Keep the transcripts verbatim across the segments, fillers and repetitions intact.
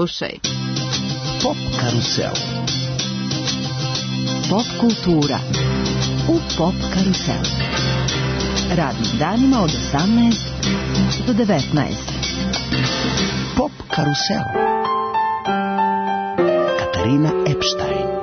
Slušaj. Pop karusel. Pop kultura u Pop karusel. Radnim danima od osamnaest do devetnaest. Pop karusel. Katarina Epstein.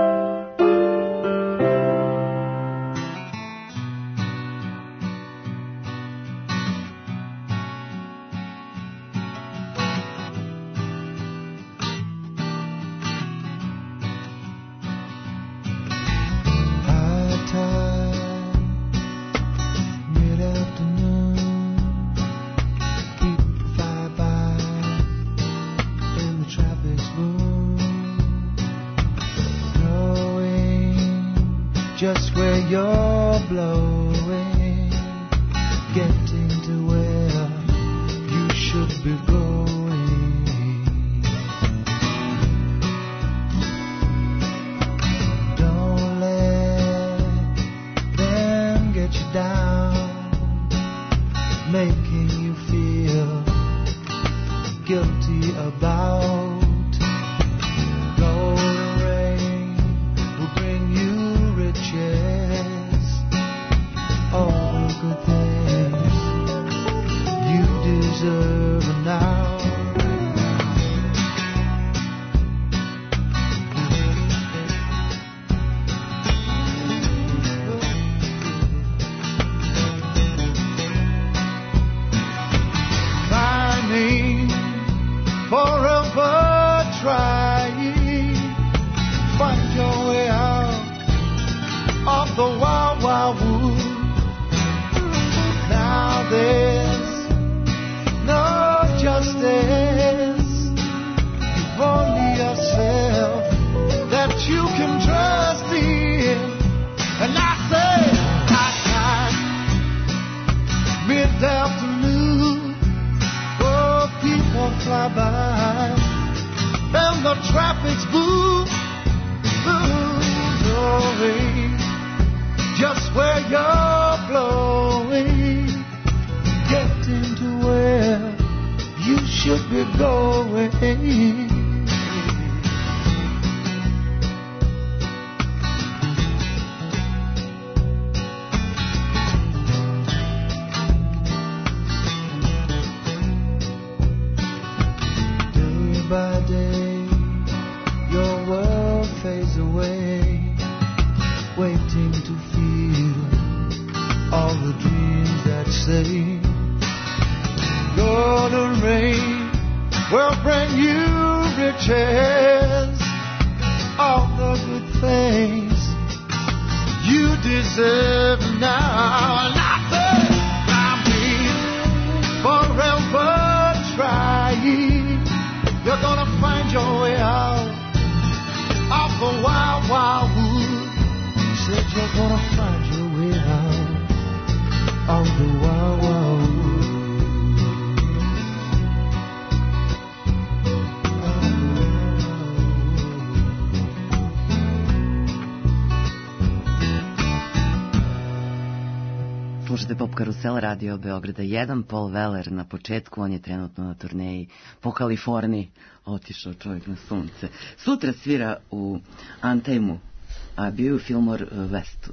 Slušate Pop Karusel, radio Beograda jedan, Paul Weller na početku, on je trenutno na turneji po Kaliforniji, otišao čovjek na sunce. Sutra svira u Antejmu, a bio je u Fillmore Westu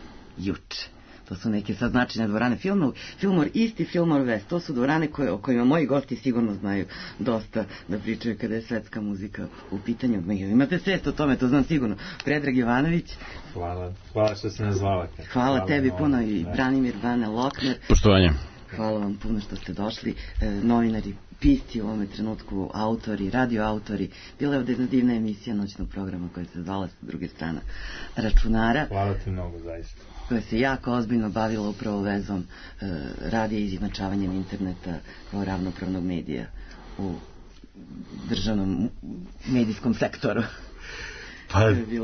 juče. To su neke sad značajne dvorane. Fillmore, Fillmore East i Fillmore West, to su dvorane koje, o kojima moji gosti sigurno znaju dosta da pričaju kada je svetska muzika u pitanju. Imate svest o tome, to znam sigurno. Predrag Jovanović. Hvala, hvala što se nazvala. Hvala, hvala tebi puno i Branimir Bane Lokner. Poštovanje. Hvala vam puno što ste došli. E, novinari, pisci u ovome trenutku, autori, radioautori. Bila je ovdje jedna divna emisija noćnog programa koja se zvala Sa druge strane računara. Hvala ti mnogo, zaista. Koja se jako ozbiljno bavila upravo vezom e, radija i izjednačavanjem interneta kao ravnopravnog medija u državnom medijskom sektoru. Pa,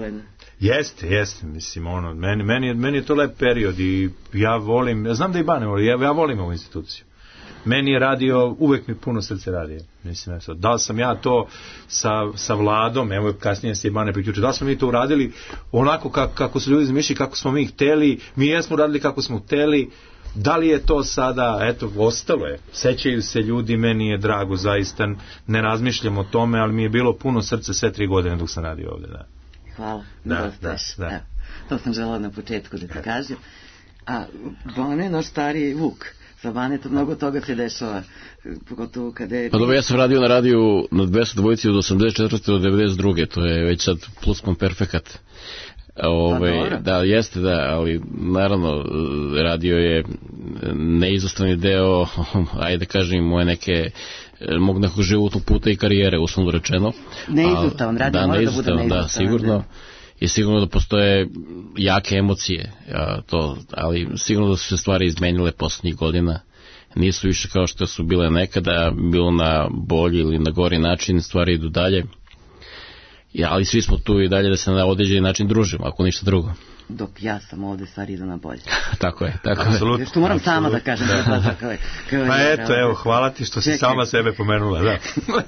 jeste, jeste, mislim, ono, meni, meni, meni je to lep period i ja volim, ja znam da i Bane voli, ja, ja volim ovu instituciju. Meni je radio, uvek mi puno srce radio. Mislim, eto, da li sam ja to sa, sa Vladom, evo kasnije se i Bane priključio, da li smo mi to uradili onako kako, kako su ljudi zamišljali, kako smo mi hteli, mi jesmo uradili kako smo hteli, Da li je to sada, eto, ostalo je. Sećaju se ljudi, meni je drago, zaista ne razmišljam o tome, ali mi je bilo puno srce sve tri godine dok sam radio ovde, da. Hvala. Da, da, da. Evo, to sam želala na početku da ti kažem. A Bane, naš stariji Vuk, sa Banetom mnogo toga se dešava, pogotovo kada je... Pa dobro, ja sam radio na radiju na dvesta dvojici od osamdeset četvrte do devedeset druge to je već sad pluskomperfekat. Ove, pa da, jeste, da, ali naravno radio je neizostavni deo, ajde da kažem, moje neke mog nekog životnog puta i karijere, uslovno rečeno. Neizostavan, radio da, mora da bude neizostavan. Da, sigurno. I sigurno da postoje jake emocije, a, to, ali sigurno da su se stvari izmenile poslednjih godina. Nisu više kao što su bile nekada, bilo na bolji ili na gori način, stvari idu dalje. Ja, ali svi smo tu i dalje da se na određeni način družimo, ako ništa drugo. Dok ja sam ovde, stvari idu na bolje. Tako je, tako Absolut, je. Što moram absolut. sama da kažem. Da, da, da, kao, kao pa ja, eto, evo, hvala ti što si Čekaj. sama sebe pomenula, da.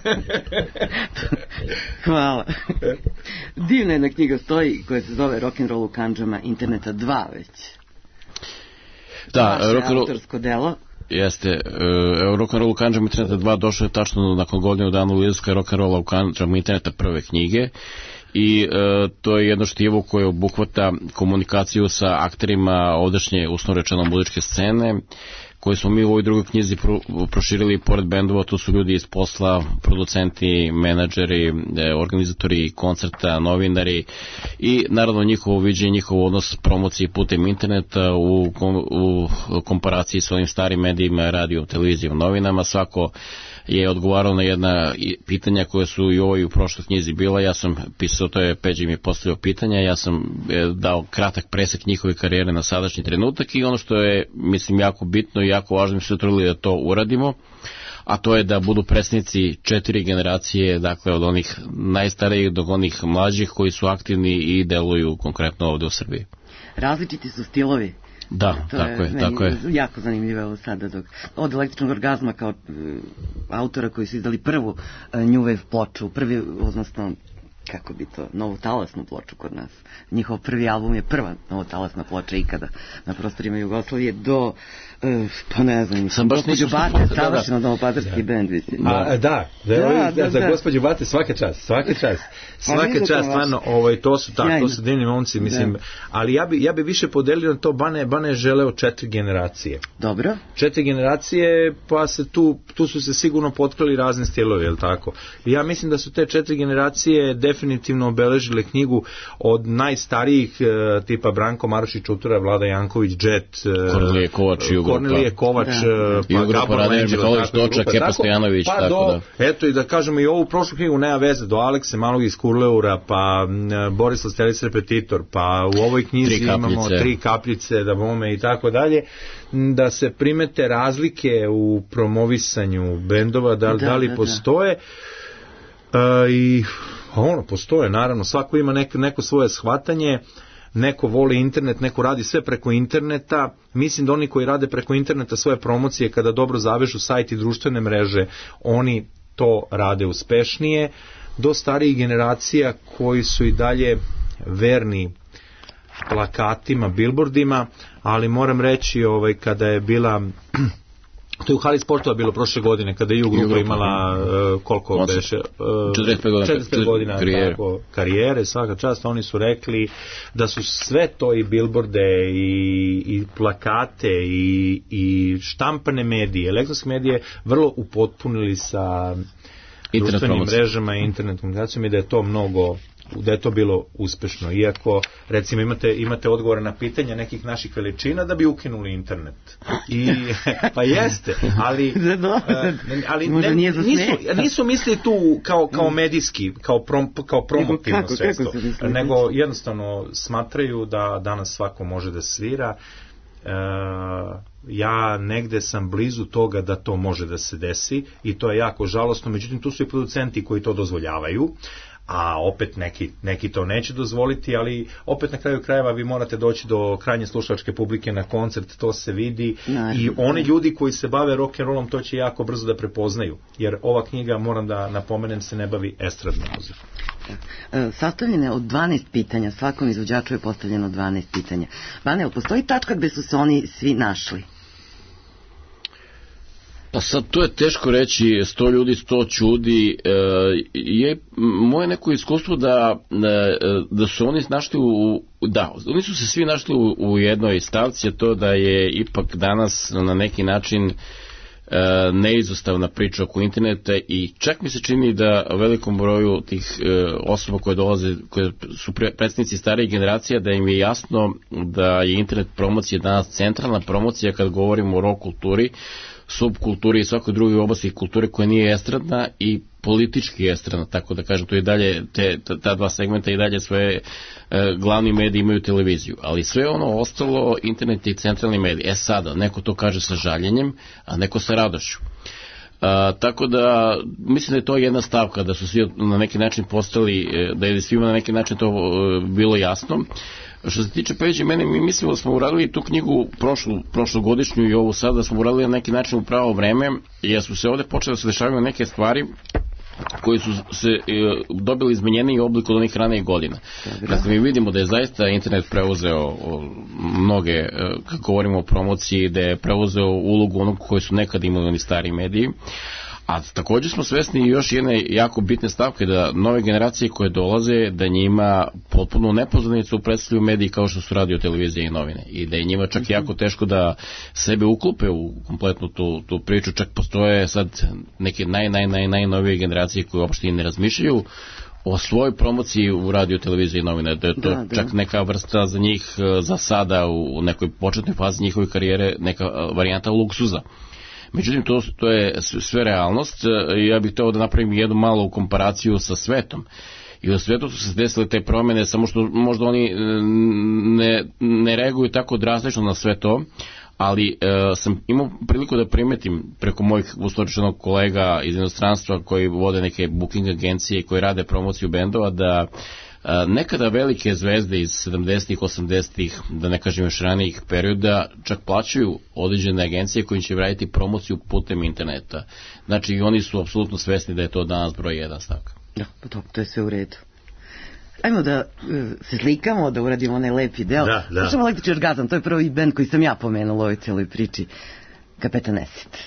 Hvala. Divna jedna knjiga stoji koja se zove Rock'n'Roll u kandžama interneta dva već. Da, Vaše autorsko delo. Jeste, evo Rock'n'Roll u kandžama interneta dva došlo je tačno nakon godinu dana u Lidovskoj Rock'n'Rolla u kandžama interneta prve knjige i e, to je jedno štivo koje obuhvata komunikaciju sa akterima ovdašnje, uslovno rečeno, muzičke scene, koje smo mi u ovoj drugoj knjizi pro, proširili pored bendova, tu su ljudi iz posla, producenti, menadžeri, organizatori koncerta, novinari i naravno njihovo viđenje, njihov odnos promocije putem interneta u, u komparaciji s ovim starim medijima, radio, televizijom, novinama. Svako je odgovarao na jedna pitanja koje su i u ovoj u prošloj knjizi bila. Ja sam pisao, to je Peđi mi je postavio pitanja, ja sam dao kratak presek njihove karijere na sadašnji trenutak i ono što je, mislim, jako bitno i jako važno, mi se trudili da to uradimo, a to je da budu predstavnici četiri generacije, dakle od onih najstarijih do onih mlađih koji su aktivni i deluju konkretno ovde u Srbiji. Različiti su stilovi. Da, to tako je, je, tako je. Jako zanimljivo ovo sada dok od Električnog orgazma kao uh, autora koji su izdali prvu uh, New Wave ploču, prvi, odnosno kako bi to, novotalasnu ploču kod nas. Njihov prvi album je prva novotalasna ploča ikada na prostorima Jugoslavije do Uh, pa ne znam, sam baš gospođu Bate, savršeno novopadarski bend, mislim. A, da, da, da, da, za gospođu Bate svaka čast, svaka čast, svaka čast, stvarno, ovaj, to su tako, to su divni momci, mislim, da. Ali ja bi, ja bi više podelio na to, Bane, Bane je želeo četiri generacije. Dobro. Četiri generacije, pa se tu, tu su se sigurno potkrali razni stilovi, je li tako? I ja mislim da su te četiri generacije definitivno obeležile knjigu od najstarijih, tipa Branko Marušić Čutura, Vlada Janković, Jet, Kornelije Kovač, Kornelije Kovač, da. pa Gabor Lenđel, Mihajlović Toča, Kepa Stojanović, pa tako do, da. Eto i da kažemo i ovu prošlu knjigu nema veze, do Alekse Malog iz Kurleura, pa Borislav Stelic Repetitor, pa u ovoj knjizi tri imamo tri kapljice, da bome i tako dalje, da se primete razlike u promovisanju bendova, da, da, da li da, postoje da. Uh, i ono, postoje, naravno, svako ima neko, neko svoje shvatanje. Neko voli internet, neko radi sve preko interneta. Mislim da oni koji rade preko interneta svoje promocije, kada dobro zavežu sajt i društvene mreže, oni to rade uspešnije. Do starijih generacija koji su i dalje verni plakatima, billboardima, ali moram reći, ovaj, kada je bila... To je u hali sportova bilo prošle godine, kada je U grupa imala uh, koliko beše? Uh, četrdeset pet godina karijere. Tako, karijere, svaka čast, oni su rekli da su sve to i billboarde i, i plakate i, i štampane medije, elektronske medije vrlo upotpunili sa društvenim mrežama i internet komunikacijom i da je to mnogo, da je to bilo uspešno, iako recimo imate, imate odgovore na pitanja nekih naših veličina da bi ukinuli internet. I, pa jeste, ali, ali ne, nisu, nisu mislili tu kao, kao medijski, kao, prom, kao promotivno kako, sredstvo, kako nego jednostavno smatraju da danas svako može da svira. Uh, ja negde sam blizu toga da to može da se desi i to je jako žalosno, međutim tu su i producenti koji to dozvoljavaju, a opet neki, neki to neće dozvoliti, ali opet na kraju krajeva vi morate doći do krajnje slušačke publike na koncert, to se vidi. Naravno. I oni ljudi koji se bave rock'n'rollom to će jako brzo da prepoznaju, jer ova knjiga, moram da napomenem, se ne bavi estradnom muzikom. Sastavljene od dvanaest pitanja, svakom izvođaču je postavljeno dvanaest pitanja. Bane, postoji tačka gde su se oni svi našli? Pa sad to je teško reći, sto ljudi, sto čudi. E, je moje neko iskustvo da, da su oni našli u, da, oni su se svi našli u, u jednoj stavci, a to da je ipak danas na neki način e, neizostavna priča oko interneta i čak mi se čini da velikom broju tih e, osoba koje dolaze, koje su predstavnici starih generacija, da im je jasno da je internet promocija danas centralna promocija kad govorimo o rock kulturi, subkulturi i svakoj drugoj oblasti kulture koja nije estradna i politički estradna, tako da kažem, to je dalje, te, ta, ta dva segmenta i dalje svoje e, glavni mediji imaju televiziju, ali sve ono ostalo, internet i centralni mediji. E sada, neko to kaže sa žaljenjem, a neko sa radošću. A, tako da, mislim da je to jedna stavka, da su svi na neki način postali, da je svima na neki način to e, bilo jasno. Što se tiče Peđe, mene, mi mislimo da smo uradili tu knjigu prošlu, prošlogodišnju i ovu sad, da smo uradili na neki način u pravo vreme, jer su se ovde počeli da se dešavaju neke stvari koji su se e, dobili izmenjeniji oblik od onih ranijih godina. Dakle, mi vidimo da je zaista internet preuzeo o, mnoge, e, kako govorimo o promociji, da je preuzeo ulogu onog koji su nekad imali oni stari mediji. A također smo svesni još jedne jako bitne stavke, da nove generacije koje dolaze, da njima potpuno nepoznanicu predstavljaju mediji kao što su radio, televizija i novine. I da je njima čak jako teško da sebe uklope u kompletnu tu, tu priču. Čak postoje sad neke naj, naj, naj, najnovije generacije koje uopšte i ne razmišljaju o svojoj promociji u radio, televiziji i novine. Da je to da, čak da. neka vrsta za njih za sada u nekoj početnoj fazi njihove karijere, neka varijanta luksuza. Međutim, to, to je sve realnost. Ja bih htio da napravim jednu malu komparaciju sa svetom. I u svetu su se desile te promjene, samo što možda oni ne, ne reaguju tako drastično na sve to, ali e, sam imao priliku da primetim preko mojih uslovčenog kolega iz inostranstva koji vode neke booking agencije i koji rade promociju bendova, da nekada velike zvezde iz sedamdesetih, osamdesetih, da ne kažem još ranijih perioda, čak plaćaju određene agencije koji će raditi promociju putem interneta. Znači, oni su apsolutno svesni da je to danas broj jedan stavka. Da, pa to, to je sve u redu. Ajmo da uh, se slikamo, da uradimo onaj lepi deo. Da, da. Slušamo Električni orgazam, to je prvi bend koji sam ja pomenula u ovoj cijeloj priči. Kapetan Esit.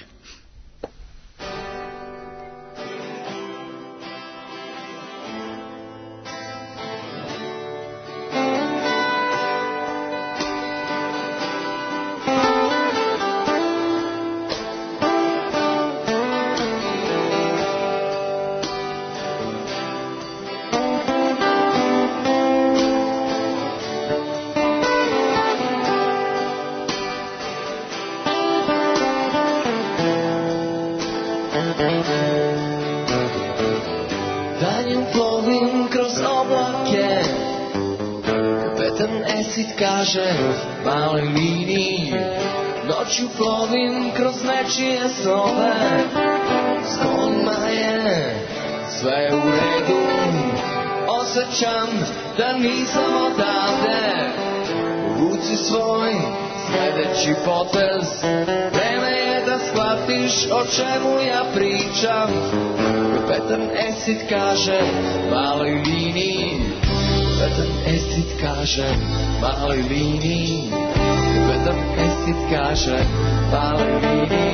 Danjem plovim kroz oblake, kapetan Esit kaže maloj liniji. Noću plovim kroz nečije snove, s kolima je sve u redu. Osjećam da nisam odavde, u ruci svoj sljedeći potez. Vreme je da shvatiš o čemu ja pričam. Kapetan Esit kaže maloj liniji, kapetan Esit kaže maloj liniji, kapetan Esit kaže maloj liniji.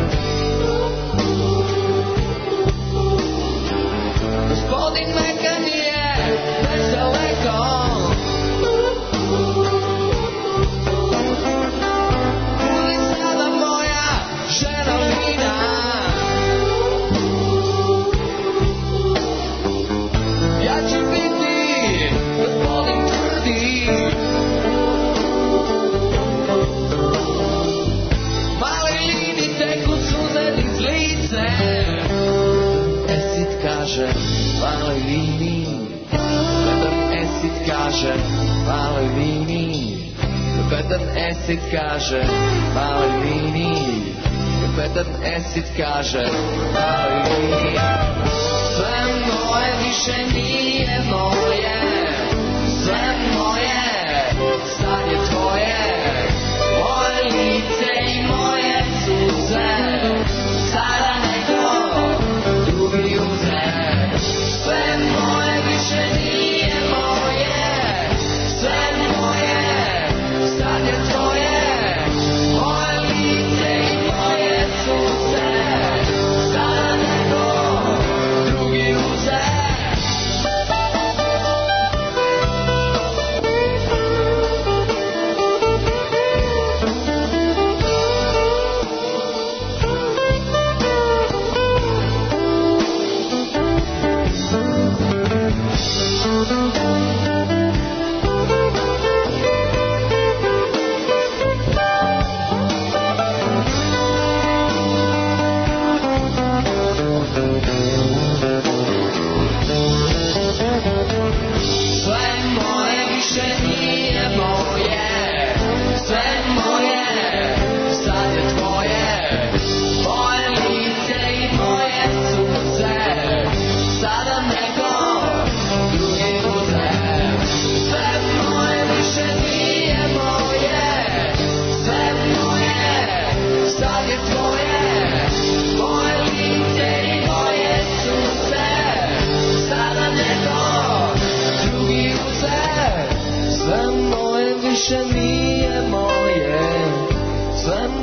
Gospodin Mekan je već daleko, kuli sada moja žena Lina. Ja ću biti gospodin tvrdi, maloj Lini teku suze niz lice. Esit kaže maloj Lini, kapetan Esit kaže maloj Lini, kapetan Esit kaže maloj Lini, kapetan Esit kaže maloj Lini. Sve moje više nije moje, sve moje sad je tvoje, moje lice i moje suze sada neko drugi uzme. Sve moje više nije moje, sve moje sad je tvoje, moje lice i moje suze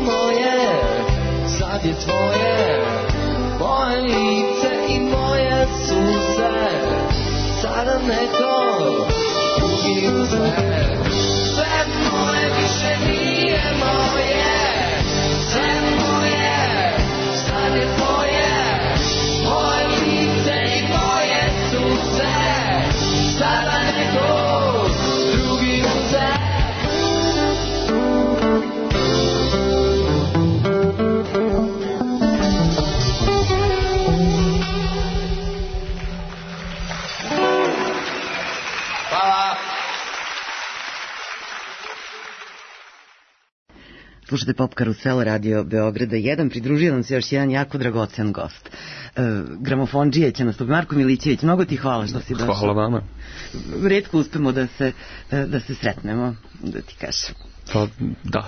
moje, sad je tvoje, moje lice i moje suze, sada neko drugi uzme. Sve moje više nije moje, sve moje, sad je tvoje, moje lice i moje suze, sada neko drugi uzme. Slušate Pop Karusel, Radio Beograda jedan. Pridružio nam se još jedan jako dragocen gost. E, gramofondžije će nastup. Marko Milićević, mnogo ti hvala što si došao. Hvala vama. Retko uspemo da se, da se sretnemo, da ti kažem. Pa, da.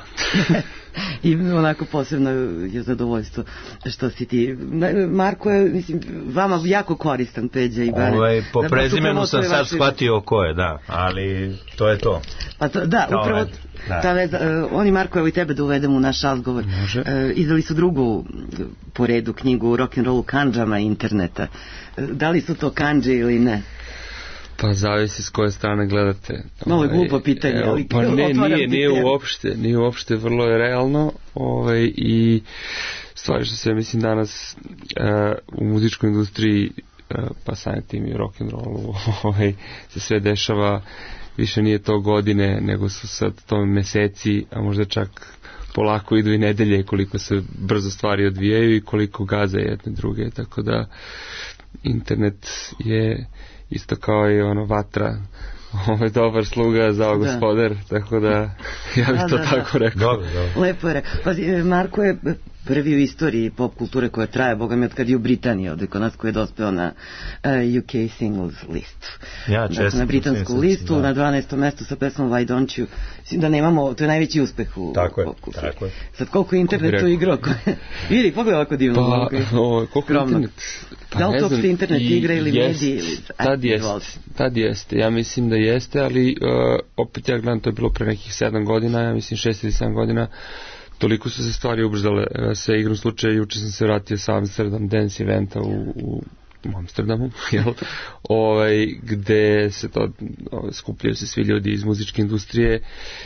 I onako posebno je zadovoljstvo što si ti. Marko je, mislim, vama jako koristan, Peđa i Bane. Ovaj, po da, prezimenu sam sad vaši... shvatio ko je, da, ali to je to. Pa to, da, Kao upravo da. Ta veza, uh, oni Marko, evo i tebe da uvedemo u naš razgovor. Uh, izdali su drugu po redu knjigu Rock'n'Rollu kandžama interneta. Uh, da li su to kandže ili ne? Pa zavisi s koje strane gledate. Malo je glupo pitanje, evo, ali pa ne, nije, nije pitanje. uopšte, nije uopšte, vrlo je realno, ovaj, i stvari što se, mislim, danas uh, u muzičkoj industriji, uh, pa samim tim i rock'n'rollu, ovaj, se sve dešava, više nije to godine, nego su sad to meseci, a možda čak polako idu i nedelje, koliko se brzo stvari odvijaju i koliko gaza jedne druge, tako da internet je isto kao i ono vatra, ovo je dobar sluga za ovo gospodar, da. Tako da ja bih da, to da, tako da. rekao. Dobro, dobro. Lepo je rekao. Pazi, Marko je prvi u istoriji pop kulture koja traje, boga mi, od kad je u Britaniji, od kod nas koji je dospeo na uh, U K singles listu. Ja, često. Dakle, na britansku listu, da. Na dvanaestom mestu sa pesmom Why Don't You. Mislim da nemamo, to je najveći uspeh u tako pop kulturi. Tako je. Sad koliko je internet tu igrao? Vidi, pogledaj ovako divno. Pa, o, koliko je internet? Pa, da li to uopšte internet igra ili jest, mediji? Ili... Tad jeste, tad jeste. Ja mislim da jeste, ali uh, opet ja gledam, to je bilo pre nekih sedam godina, ja mislim šest ili sedam godina, toliko su se stvari ubrzale. Sa igrom slučaja, juče sam se vratio sa Amsterdam Dance eventa u, u, u Amsterdamu, jel? Ovaj, gde se to, skupljaju se svi ljudi iz muzičke industrije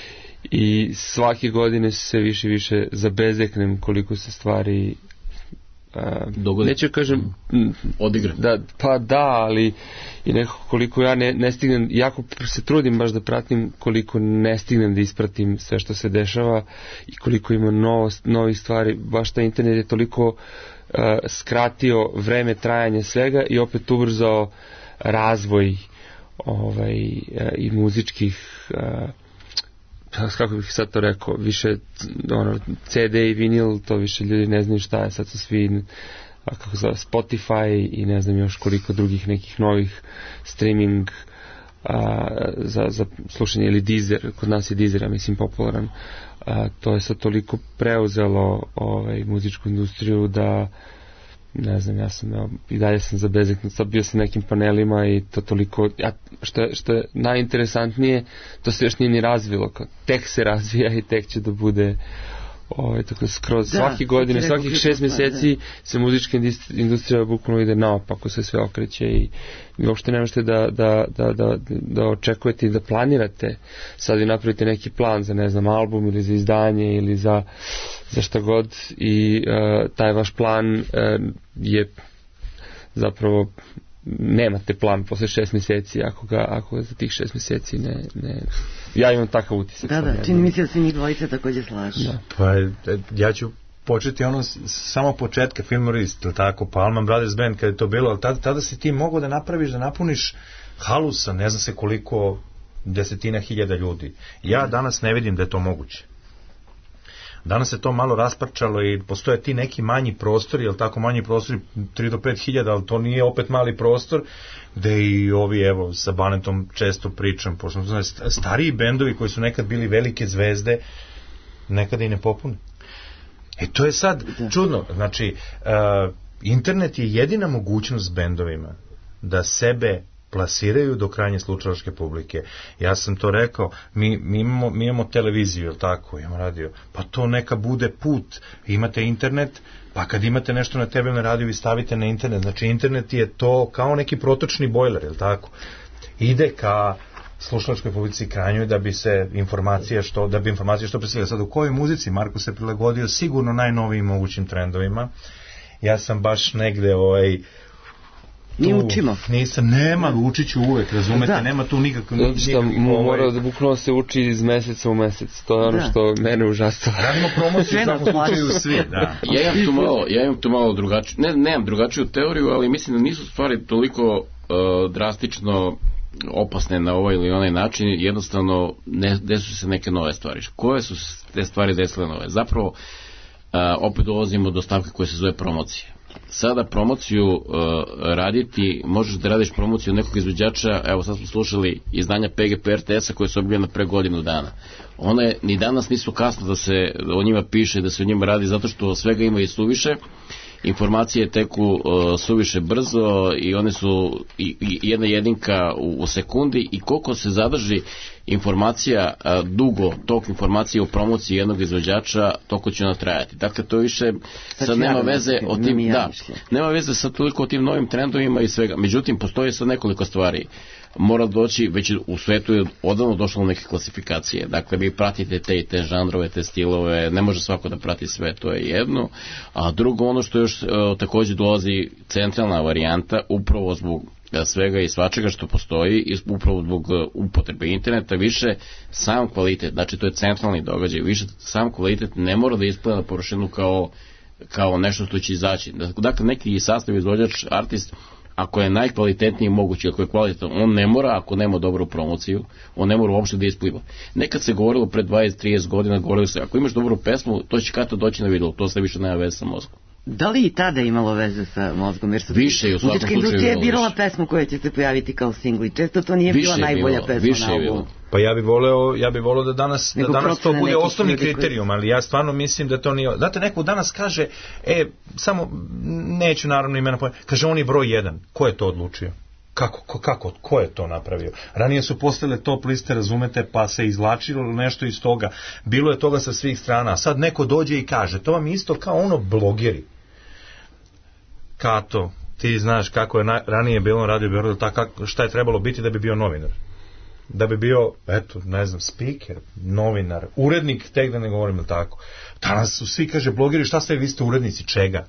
i svake godine se više i više zabezeknem koliko se stvari Uh, neću kažem mm. odigra. Da, pa da, ali i nekako koliko ja ne, ne stignem, jako se trudim baš da pratim, koliko ne stignem da ispratim sve što se dešava i koliko ima novo, novih stvari. Baš ta internet je toliko uh, skratio vreme trajanja svega i opet ubrzao razvoj ovaj, uh, i muzičkih uh, kako bih sad to rekao, više ono, C D i vinil, to više ljudi ne znaju šta je, sad su svi a kako zove, Spotify i ne znam još koliko drugih nekih novih streaming a, za, za slušanje, ili Deezer, kod nas je Deezer, ja mislim, popularan. A, to je sad toliko preuzelo ovaj, muzičku industriju da ne znam, ja sam ja, i dalje sam zabezeknut, sad bio sam nekim panelima i to toliko, ja, što, je, što je najinteresantnije, to se još nije ni razvilo, kao, tek se razvija i tek će da bude ovaj, tako skroz, da, svaki godine, svakih šest mjeseci da. Se muzička industrija bukvalno ide naopako, se sve okreće i uopšte ne možete da, da, da, da, da očekujete i da planirate, sad vi napravite neki plan za, ne znam, album ili za izdanje ili za za šta god i uh, taj vaš plan uh, je zapravo nemate plan posle šest mjeseci ako ga, ako ga za tih šest mjeseci ne, ne... ja imam takav utisak. Da, da, čini mi se da se njih dvojice također slažu. Da. Pa ja ću početi ono samo početka Filmorist, tako, pa Allman Brothers Band kada je to bilo, ali tada, tada si ti mogao da napraviš, da napuniš halu sa ne znam se koliko desetina hiljada ljudi. Ja danas ne vidim da je to moguće. Danas se to malo rasparčalo i postoje ti neki manji prostori, jel tako, manji prostori tri do pet hiljada, ali to nije opet mali prostor, gde i ovi, evo, sa Banetom često pričam, pošto znam, stariji bendovi koji su nekad bili velike zvezde, nekada i ne popune. E to je sad čudno, znači, uh, internet je jedina mogućnost bendovima da sebe plasiraju do krajnje slušalačke publike. Ja sam to rekao, mi, mi, imamo, mi imamo televiziju, je li tako, imamo radio, pa to neka bude put, imate internet, pa kad imate nešto na tebi na radiju vi stavite na internet, znači internet je to kao neki protočni bojler, je li tako, ide ka slušalačkoj publici krajnjoj da bi se informacija što, da bi informacija što preselila. Sad u kojoj muzici Marko se prilagodio sigurno najnovijim mogućim trendovima. Ja sam baš negde ovaj Mi učimo. Nisam, nema, učit ću uvek, razumete, da. Nema tu nikakve... Zato što mora da bukvalno se uči iz meseca u mesec, to je ono da. Što mene užasava. Radimo promociju, u svakom slučaju svi, da. Ja imam tu malo, ja imam tu malo drugačiju, ne, nemam drugačiju teoriju, ali mislim da nisu stvari toliko uh, drastično opasne na ovaj ili onaj način, jednostavno ne, desu se neke nove stvari. Koje su te stvari desile nove? Zapravo, uh, opet dolazimo do stavke koje se zove promocije. Sada promociju uh, raditi, možeš da radiš promociju nekog izvođača, evo sad smo slušali izdanja P G P R T S-a koje su objavljena pre godinu dana. One ni danas nisu kasno da se o njima piše, da se o njima radi, zato što svega ima i suviše, informacije teku uh, suviše brzo i one su i, i jedna jedinka u, u sekundi i koliko se zadrži informacija uh, dugo, tok informacije u promociji jednog izvođača, toliko će ona trajati. Dakle, to više sad nema veze o tim, da, nema veze sad toliko o tim novim trendovima i svega. Međutim, postoji sad nekoliko stvari. Mora doći, već u svetu je odavno došlo neke klasifikacije. Dakle, vi pratite te i te žanrove, te stilove, ne može svako da prati sve, to je jedno. A drugo, ono što još e, također dolazi centralna varijanta, upravo zbog svega i svačega što postoji i upravo zbog upotrebe interneta, više sam kvalitet, znači to je centralni događaj, više sam kvalitet ne mora da ispada na površinu kao, kao nešto što će izaći. Dakle, neki sastav izvođač, artist, ako je najkvalitetniji mogući, ako je kvalitetan, on ne mora, ako nema dobru promociju, on ne mora uopšte da ispliva. Nekad se govorilo pre dvadeset trideset godina, govorilo se, ako imaš dobru pesmu, to će kada doći na video, to se više nema veze sa mozgom. Da li i tada imalo veze sa mozgom? Jer su više je u svakom slučaju. Muzička industrija je birala pesmu koja će se pojaviti kao singli. Često to nije bila najbolja pesma više na albumu. Pa ja bih voleo, ja bih voleo da danas, da danas to bude osnovni kriterijum, ali ja stvarno mislim da to nije... Znate, neko danas kaže, e, samo, neću naravno imena pojaviti, kaže on je broj jedan. Ko je to odlučio? Kako, ko, kako, ko je to napravio? Ranije su postale top liste, razumete, pa se izvlačilo nešto iz toga. Bilo je toga sa svih strana. Sad neko dođe i kaže, to vam je isto kao ono blogeri. Kato, ti znaš kako je na, ranije bilo na Radio Beogradu, tako šta je trebalo biti da bi bio novinar. Da bi bio, eto, ne znam, speaker, novinar, urednik, tek da ne govorim tako. Danas su svi, kaže, blogeri, šta ste vi ste urednici, čega?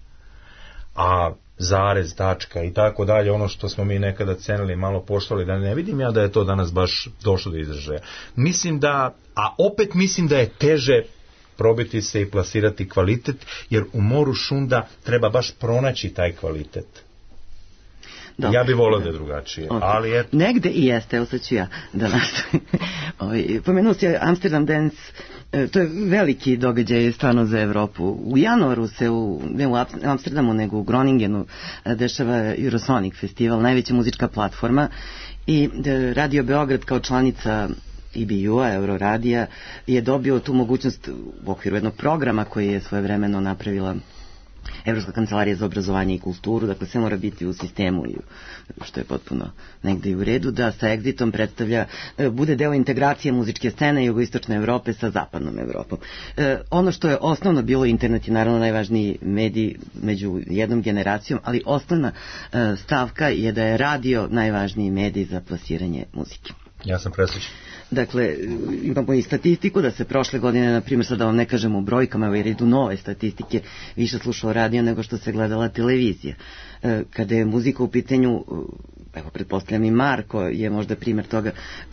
A zarez, tačka i tako dalje, ono što smo mi nekada cenili, malo poštovali, da ne vidim ja da je to danas baš došlo do izražaja. Mislim da, a opet mislim da je teže probiti se i plasirati kvalitet, jer u moru šunda treba baš pronaći taj kvalitet. Dobre. Ja bih volao da je drugačije, okay. Ali je... Negde i jeste, evo sad ću ja da nastavim. Pomenuo si Amsterdam Dance, to je veliki događaj stvarno za Evropu. U januaru se, u, ne u Amsterdamu, nego u Groningenu dešava Eurosonic festival, najveća muzička platforma, i Radio Beograd kao članica E B U-a, Euroradija, je dobio tu mogućnost u okviru jednog programa koji je svojevremeno napravila Evropska kancelarija za obrazovanje i kulturu, dakle sve mora biti u sistemu, što je potpuno negde i u redu, da sa Exitom predstavlja, bude deo integracije muzičke scene jugoistočne Evrope sa zapadnom Evropom. E, ono što je osnovno bilo, internet je naravno najvažniji medij među jednom generacijom, ali osnovna e, stavka je da je radio najvažniji medij za plasiranje muzike. Ja sam presrećen. Dakle, imamo i statistiku da se prošle godine, na primjer, sad da vam ne kažem u brojkama, jer idu nove statistike, više slušao radio nego što se gledala televizija. Kada je muzika u pitanju, evo, pretpostavljam i Marko je možda primjer toga,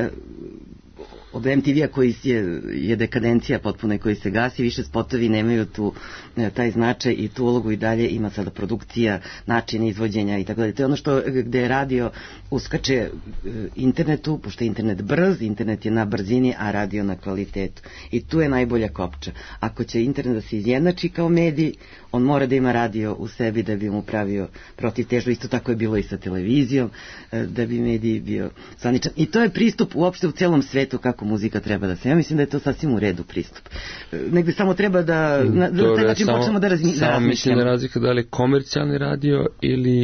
od M T V-a koji je, je dekadencija potpuno i koji se gasi, više spotovi nemaju tu taj značaj i tu ulogu, i dalje ima sada produkcija, način izvođenja i tako dalje. To je ono što gde je radio uskače internetu, pošto je internet brz, internet je na brzini, a radio na kvalitetu. I tu je najbolja kopča. Ako će internet da se izjednači kao medij, on mora da ima radio u sebi da bi mu pravio protivtežu. Isto tako je bilo i sa televizijom, da bi medij bio zvaničan. I to je pristup uopšte u celom svetu kako muzika treba da se. Ja mislim da je to sasvim u redu pristup. Negde samo treba da na, na taj način počnemo da razmišljamo. Samo mislim da razlika da li komercijalni radio ili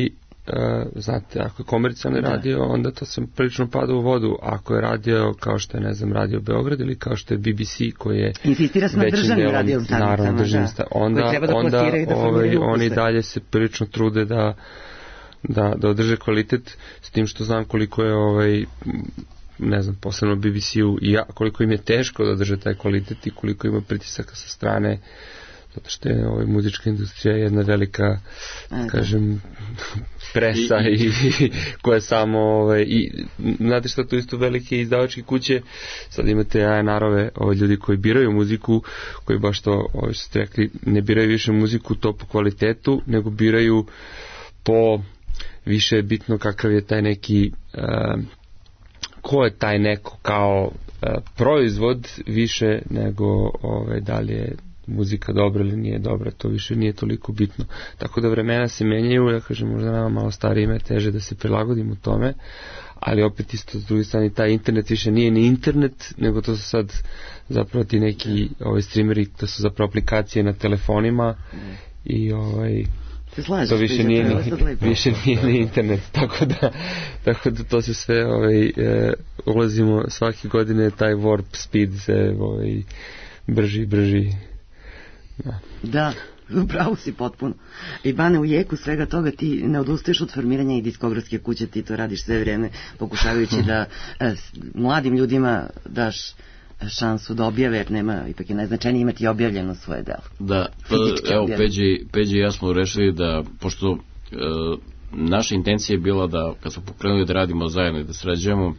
znate, ako je komercijalni da. radio, onda to se prilično pada u vodu. Ako je radio kao što je, ne znam, Radio Beograd ili kao što je B B C koji je insistira se na državnim radio stanicama, da, onda, da onda da ovaj, oni dalje se prilično trude da, da, da održe kvalitet, s tim što znam koliko je ovaj, ne znam, posebno B B C-u i ja, koliko im je teško da održe taj kvalitet i koliko ima pritisaka sa strane, zato što je ovaj, muzička industrija jedna velika, Aha. kažem, presa i, i, i koja samo ovaj, i znate što, tu isto velike izdavačke kuće, sad imate A and R-ove, ovaj, ljudi koji biraju muziku, koji baš to, ovaj, što ste rekli, ne biraju više muziku to po kvalitetu, nego biraju po, više je bitno kakav je taj neki uh, ko je taj neko kao uh, proizvod više nego ovaj, da li je muzika dobra ili nije dobra, to više nije toliko bitno. Tako da vremena se menjaju, ja kažem, možda nama malo starijima je teže da se prilagodimo tome, ali opet isto s druge strane taj internet više nije ni internet, nego to su sad zapravo ti neki ovaj, streameri, to su zapravo aplikacije na telefonima i ovaj Slažeš, to više nije ni, više nije ni internet, tako da, tako da to se sve ovaj, e, ulazimo svake godine, taj warp speed se ovaj, brži, brži. Da. Da, upravo si potpuno. I Bane, u jeku svega toga ti ne odustaješ od formiranja i diskografske kuće, ti to radiš sve vrijeme pokušavajući da e, mladim ljudima daš šansu da objave, jer nema, ipak je najznačajnije imati objavljeno svoje delo. Da, pa, evo, Peđi, Peđi i ja smo rešili da, pošto e, naša intencija je bila da, kad smo pokrenuli da radimo zajedno i da sređujemo,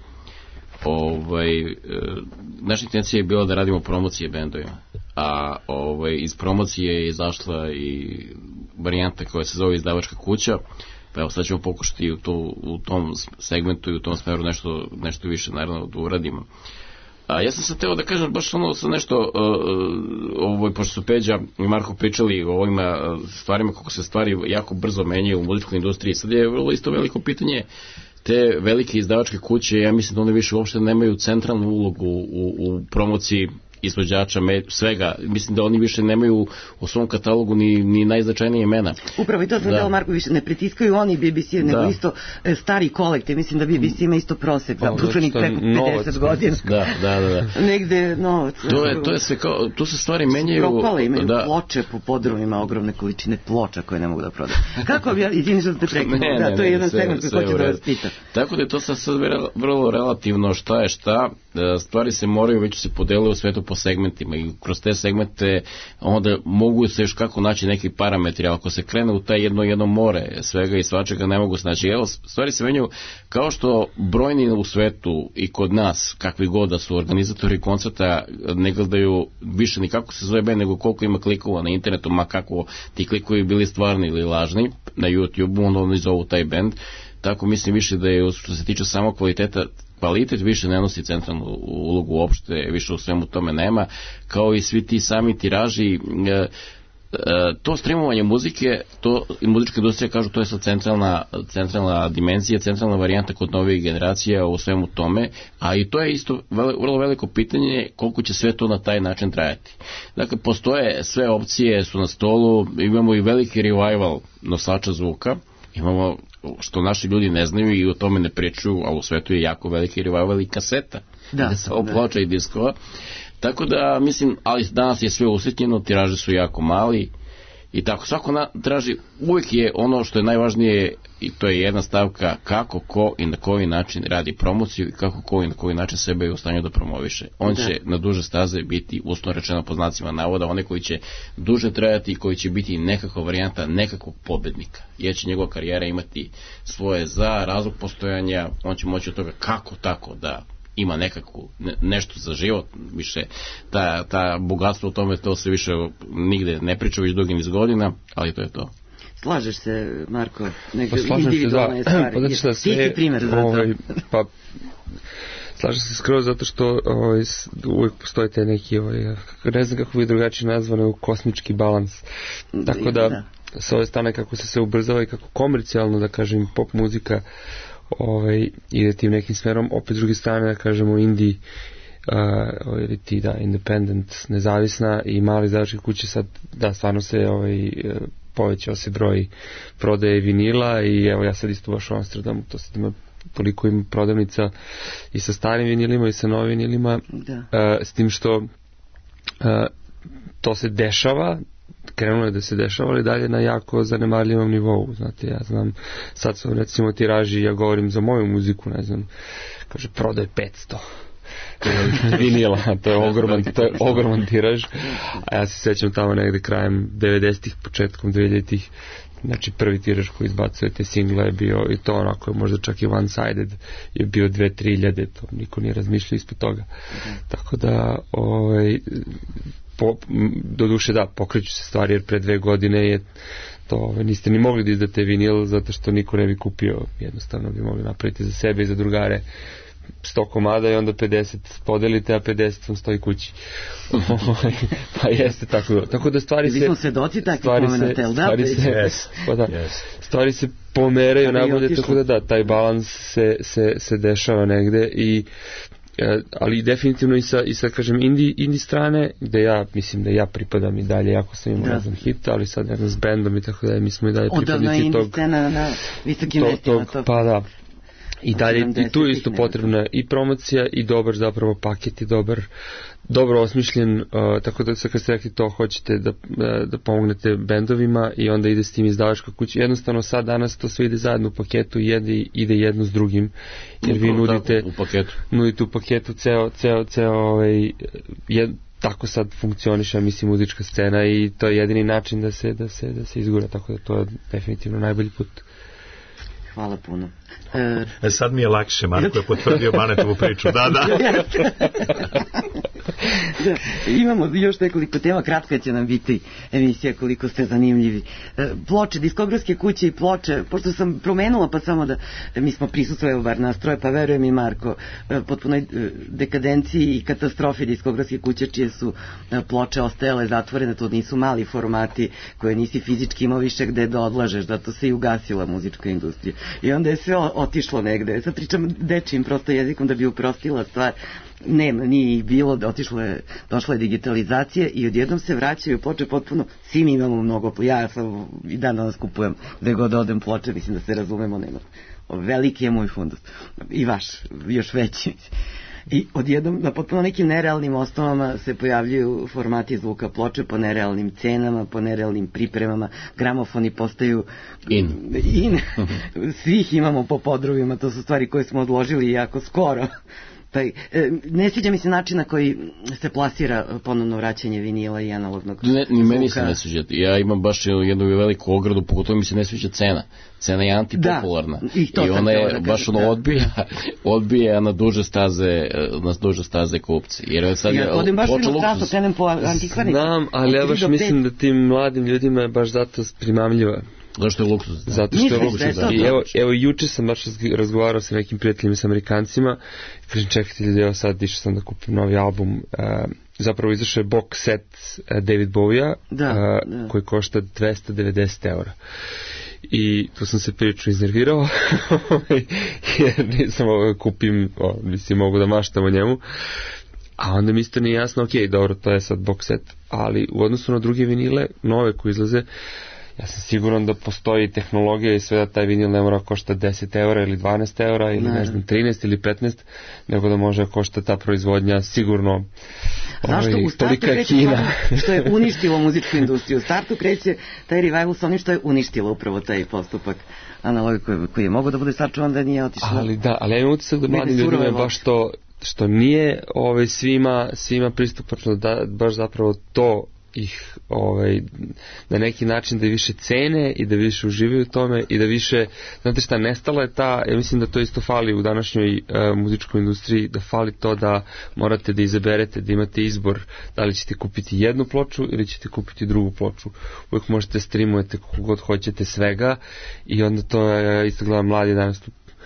ovaj, e, naša intencija je bila da radimo promocije bendovima, a ovaj, iz promocije je izašla i varijanta koja se zove izdavačka kuća, pa evo sad ćemo pokušati u, to, u tom segmentu i u tom smeru nešto, nešto više naravno da uradimo. A ja sam sad teo da kažem baš ono sa nešto, uh, ovo, pošto su Peđa i Marko pričali o ovim stvarima, kako se stvari jako brzo menjaju u muzičkoj industriji. Sad je vrlo isto veliko pitanje, te velike izdavačke kuće, ja mislim da one više uopšte nemaju centralnu ulogu u, u promociji izvođača, svega. Mislim da oni više nemaju u svom katalogu ni, ni najznačajnije imena. Upravo i to sam dao, Marko, više ne pritiskaju oni B B C, nego da. Isto e, stari kolektiv. Mislim da B B C ima isto prosek za pučenih preko pedeset godina. Da, da, da. da. Negde novac. To je, to je sve kao, tu se stvari menjaju. Propale, imaju da. Ploče po podrumima, ogromne količine ploča koje ne mogu da prodaju. Kako bi ja, izvini što ste prekli, da, to je jedan segment koji hoću da vas pitam. Tako da je to sad, sad vrlo relativno šta je šta, stvari se moraju, već se podele u svetu po segmentima i kroz te segmente onda mogu se još kako naći neki parametri, ali ako se krene u taj jedno jedno more svega i svačega ne mogu se naći. Evo, stvari se menjaju kao što brojni u svetu i kod nas, kakvi god da su organizatori koncerta, ne gledaju više ni kako se zove band, nego koliko ima klikova na internetu, ma kako ti klikovi bili stvarni ili lažni na YouTube, onda oni zovu taj band. Tako mislim više da je, što se tiče samo kvaliteta, kvalitet više ne nosi centralnu ulogu uopšte, više u svemu tome nema, kao i svi ti sami tiraži, e, e, to streamovanje muzike, to i muzička industrija kažu to je sad centralna, centralna dimenzija, centralna varijanta kod novih generacija u svemu tome, a i to je isto vrlo veliko pitanje koliko će sve to na taj način trajati. Dakle, postoje sve opcije, su na stolu, imamo i veliki revival nosača zvuka, imamo što naši ljudi ne znaju i o tome ne pričaju, a u svetu je jako veliki revival i kaseta, da, se oploča i diskova. Tako da, mislim, ali danas je sve usitnjeno, tiraže su jako mali i tako, svako na, traži, uvijek je ono što je najvažnije i to je jedna stavka kako, ko i na koji način radi promociju i kako, ko i na koji način sebe je u stanju da promoviše. On da. će na duže staze biti, uslovno rečeno po znacima navoda, one koji će duže trajati i koji će biti nekakva varijanta nekakvog pobednika. Jer će njegova karijera imati svoje za, razlog postojanja, on će moći od toga kako tako da ima nekakvu, ne, nešto za život, više ta, ta bogatstvo u tome, to se više nigde ne priča već dugi niz godina, ali to je to. Slažeš se, Marko, neka pa individualne stvari. Pa znači da sve, ti si primjer za ovaj, to. Pa, slažem se skroz zato što ovaj, uvijek postoji taj neki, ovaj, ne znam kako bi drugačije nazvano, kosmički balans. Tako da, da, s ove strane kako se sve ubrzava i kako komercijalno, da kažem, pop muzika ovaj, ide tim nekim smerom, opet s druge strane, da kažemo, indie, uh, ili ti, da, independent, nezavisna i mali izdavačke kuće sad, da, stvarno se ovaj, povećao se broj prodaje vinila i evo ja sad isto baš u Amsterdamu, to sad ima toliko ima prodavnica i sa starim vinilima i sa novim vinilima, da. Uh, s tim što uh, to se dešava, krenulo je da se dešava, ali dalje na jako zanemarljivom nivou, znate, ja znam, sad su recimo tiraži, ja govorim za moju muziku, ne znam, kaže, prodaj petsto vinila, to je ogroman, to je ogroman tiraž, a ja se sećam tamo negde krajem devedesetih, početkom dvehiljaditih, znači prvi tiraž koji izbacuje te single je bio, i to onako možda čak i one-sided, je bio dve, tri hiljade, to niko nije razmišljao ispod toga. Mm. Tako da, ovaj, po, do duše da, pokreću se stvari, jer pre dve godine je to, ovaj, niste ni mogli da izdate vinil, zato što niko ne bi kupio, jednostavno bi mogli napraviti za sebe i za drugare sto komada i onda pedeset podelite, a pedeset vam stoji kući. Pa jeste tako. Tako da stvari se... Mi smo svedoci takvih momenata, jel da? Stvari se, yes. Pa da, yes. Stvari se pomeraju najbolje, tako da da, taj balans se, se, se dešava negde i ali definitivno i sa, i sa kažem, indi, indi strane, gde ja, mislim da ja pripadam i dalje, jako sam imao razan hit, ali sad jedno s bendom i tako da mi smo i dalje pripadnici tog... Odavno indi scena na visokim mestima. To, pa da. I dalje, i tu je isto potrebna i promocija i dobar zapravo paket i dobar, dobro osmišljen, uh, tako da sad kad ste rekli to hoćete da, da pomognete bendovima i onda ide s tim izdavačka kuća. Jednostavno sad danas to sve ide zajedno u paketu i ide, ide jedno s drugim, jer vi nudite u paketu, nudite u paketu ceo, ceo, ceo ovaj, jed, tako sad funkcioniše, mislim, muzička scena i to je jedini način da se, da se, da se izgura, tako da to je definitivno najbolji put. Hvala puno. E, e sad mi je lakše, Marko je potvrdio Banetovu priču. Da, da. Da, imamo još nekoliko tema, kratka će nam biti emisija, koliko ste zanimljivi. E, ploče, diskografske kuće i ploče, pošto sam promenula, pa samo da mi smo prisustvovali bar nastroje, pa verujem i Marko, e, potpunoj dekadenciji i katastrofi diskografske kuće, čije su e, ploče ostajale zatvorene, to nisu mali formati koje nisi fizički imao više gde da odlažeš, zato se i ugasila muzička industrija. I onda je sve otišlo negde. Sad pričam dečijim prosto jezikom da bi uprostila stvar. Nema, nije bilo, otišlo je, došla je digitalizacija i odjednom se vraćaju ploče potpuno, svi mi imamo mnogo, ja sam i dan danas kupujem gde god odem ploče, mislim da se razumemo, nema. Veliki je moj fundus. I vaš, još veći. I odjednom na potpuno nekim nerealnim osnovama se pojavljuju formati zvuka ploče po nerealnim cenama, po nerealnim pripremama, gramofoni postaju in. in. Svih imamo po podrovima, to su stvari koje smo odložili jako skoro. Taj, ne sviđa mi se način na koji se plasira ponovno vraćanje vinila i analognog ne, ni zvuka. Meni se ne sviđa. Ja imam baš jednu veliku ogradu, pogotovo mi se ne sviđa cena. Cena je antipopularna. Da, i, I ona je baš ono odbija, odbija na duže staze, na duže staze kupci. Jer sad ja odem baš u strastu, krenem po antikvarnici. Znam, ali ja baš mislim da tim mladim ljudima je baš zato primamljiva. Zašto je luksuz? Da. Zato što je luksuz. Da. I evo, evo juče sam baš razgovarao sa nekim prijateljima sa Amerikancima. Kažem, čekajte ljudi, evo sad išao sam da kupim novi album. Uh, zapravo izašao je box set uh, David Bowie-a, da, uh, da. koji košta dvesta devedeset eura. I tu sam se prilično iznervirao jer nisam kupim, o, mislim, mogu da maštam o njemu. A onda mi isto nije jasno, ok, dobro, to je sad box set, ali u odnosu na druge vinile, nove koje izlaze, ja sam siguran da postoji tehnologija i sve da taj vinil ne mora košta deset eura ili dvanaest eura ili ne, ne znam trinaest ili petnaest, nego da može košta ta proizvodnja sigurno. Zašto? Ovaj, u startu kreće što je uništilo muzičku industriju. U startu kreće taj revival sa onim što je uništilo upravo taj postupak analogije koji, koji je mogao da bude sačuvan da nije otišlo. Ali da, ali ja imam utisak da mladim ljudima je baš to što nije ovaj, svima, svima pristupačno, da baš zapravo to ih ovaj, na neki način da više cene i da više uživaju u tome i da više, znate šta, nestala je ta, ja mislim da to isto fali u današnjoj uh, muzičkoj industriji, da fali to da morate da izaberete, da imate izbor da li ćete kupiti jednu ploču ili ćete kupiti drugu ploču. Uvijek možete streamujete kako god hoćete svega i onda to je, isto gledam, mladi danas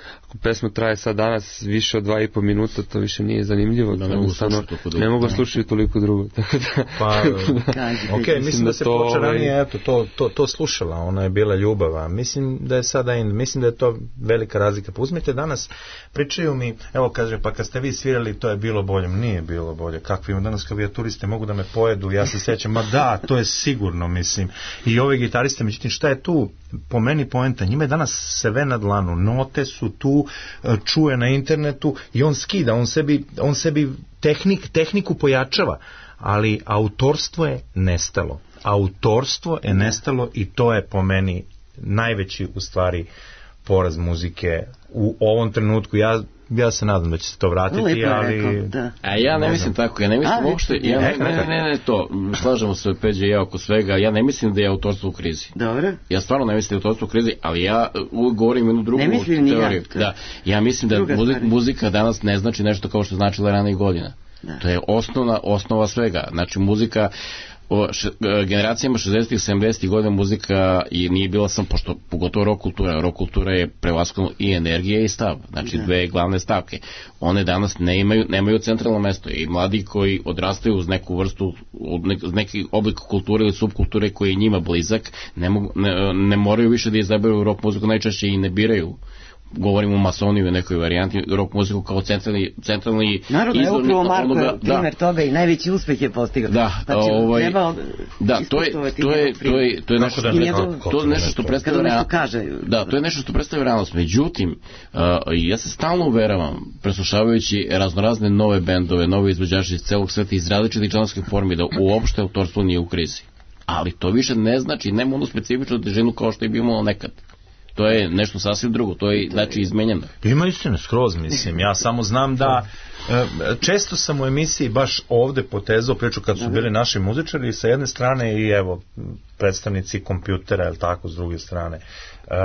ako pesma traje sad danas više od dva i po minuta, to više nije zanimljivo. Da, ne mogu slušati toliko drugo. Ne mogu slušati toliko drugo. Tako da, pa, ok, mislim, mislim da se to, počela ovaj... ranije, eto, to, to, to slušala, ona je bila ljubava. Mislim da je sada, in, mislim da je to velika razlika. Pa uzmite danas, pričaju mi, evo kaže, pa kad ste vi svirali, to je bilo bolje. Nije bilo bolje. Kakvi imam danas klavijaturiste, mogu da me pojedu, ja se sjećam, ma da, to je sigurno, mislim. I ove gitariste, međutim, šta je tu po meni poenta? Njima je danas sve na dlanu, note su tu, čuje na internetu i on skida, on sebi, on sebi tehnik, tehniku pojačava, ali autorstvo je nestalo. Autorstvo je nestalo i to je po meni najveći, u stvari, poraz muzike u ovom trenutku. Ja ja se nadam da će se to vratiti, lepo ali... Rekao, da. A ja ne, ne mislim tako, ja ne mislim uopšte, ja ne, ne, ne, ne, to, slažemo se Peđe i ja oko svega, ja ne mislim da je autorstvo u krizi. Dobro. Ja stvarno ne mislim da je autorstvo u krizi, ali ja uvijek govorim jednu drugu teoriju. Ja, da, ja mislim da muzika, muzika danas ne znači nešto kao što značila ranih godina. Da. To je osnovna, osnova svega. Znači muzika, o š, generacijama šezdesetih sedamdesetih godina muzika i nije bila sam, pošto pogotovo rock kultura, rock kultura je prevashodno i energija i stav, znači da. Dve glavne stavke. One danas ne imaju, nemaju centralno mesto i mladi koji odrastaju uz neku vrstu, uz neki oblik kulture ili subkulture koji je njima blizak, ne, mogu, ne, ne moraju više da izaberu rock muziku, najčešće i ne biraju. Govorimo o masoniju u nekoj varijanti, rock muziku kao centralni, centralni naravno, izvorni... Naravno, upravo Marko je primjer da. Toga i najveći uspeh je postigao. Da, znači, ovaj, treba da, to je, to je, to je, to je nešto, da ne, to je nešto što predstavlja realnost. Da, to je nešto što predstavlja realnost. Međutim, uh, ja se stalno uveravam, preslušavajući raznorazne nove bendove, nove izvođače iz celog sveta, iz različitih žanrskih formi, da uopšte autorstvo nije u krizi. Ali to više ne znači, nema onu specifičnu težinu kao što je bilo nekad. To je nešto sasvim drugo, to je znači izmenjeno. Ima istine, skroz mislim, ja samo znam da e, često sam u emisiji baš ovde potezao priču kad su bili naši muzičari sa jedne strane i evo predstavnici kompjutera, ili tako, s druge strane. E,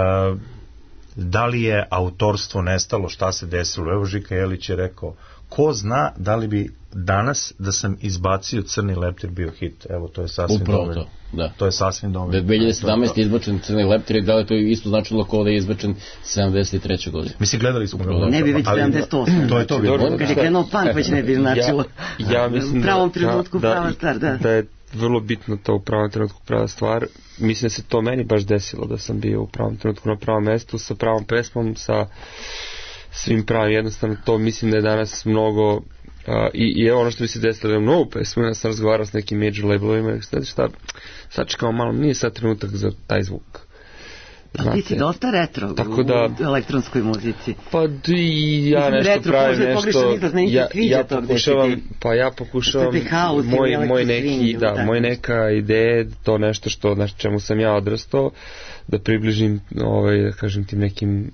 da li je autorstvo nestalo, šta se desilo? Evo Žika Jelić je rekao, ko zna da li bi danas da sam izbacio Crni leptir bio hit. Evo, to je sasvim upravo to, da. To je sasvim dovoljno. Da je dve hiljade sedamnaeste izbačen Crni leptir i da li to je isto značilo kao da je izbačen sedamdeset treće godine. Mislim, gledali smo ga. Ne bi već sedamdeset osme. To je to. Kad je krenuo punk, već ne bi značilo. Ja, ja mislim u pravom trenutku da, prava stvar, da. Da je vrlo bitno to u pravom trenutku prava stvar. Mislim da se to meni baš desilo, da sam bio u pravom trenutku na pravom mestu, sa pravom pesmom, sa svim pravim, jednostavno to mislim da je danas mnogo uh, i, i evo ono što bi se desilo da je mnogo pesmu, ja sam razgovarao s nekim major labelovima i šta, šta, sad čekamo malo, nije sad trenutak za taj zvuk. Znate, ti si dosta retro tako da, u elektronskoj muzici. Pa i ja nešto retro, pravim nešto, ja, ja pokušavam, pa ja pokušavam moj, moj neki, da, moj neka ideje, to nešto što, na čemu sam ja odrastao, da približim, ovaj, da kažem tim nekim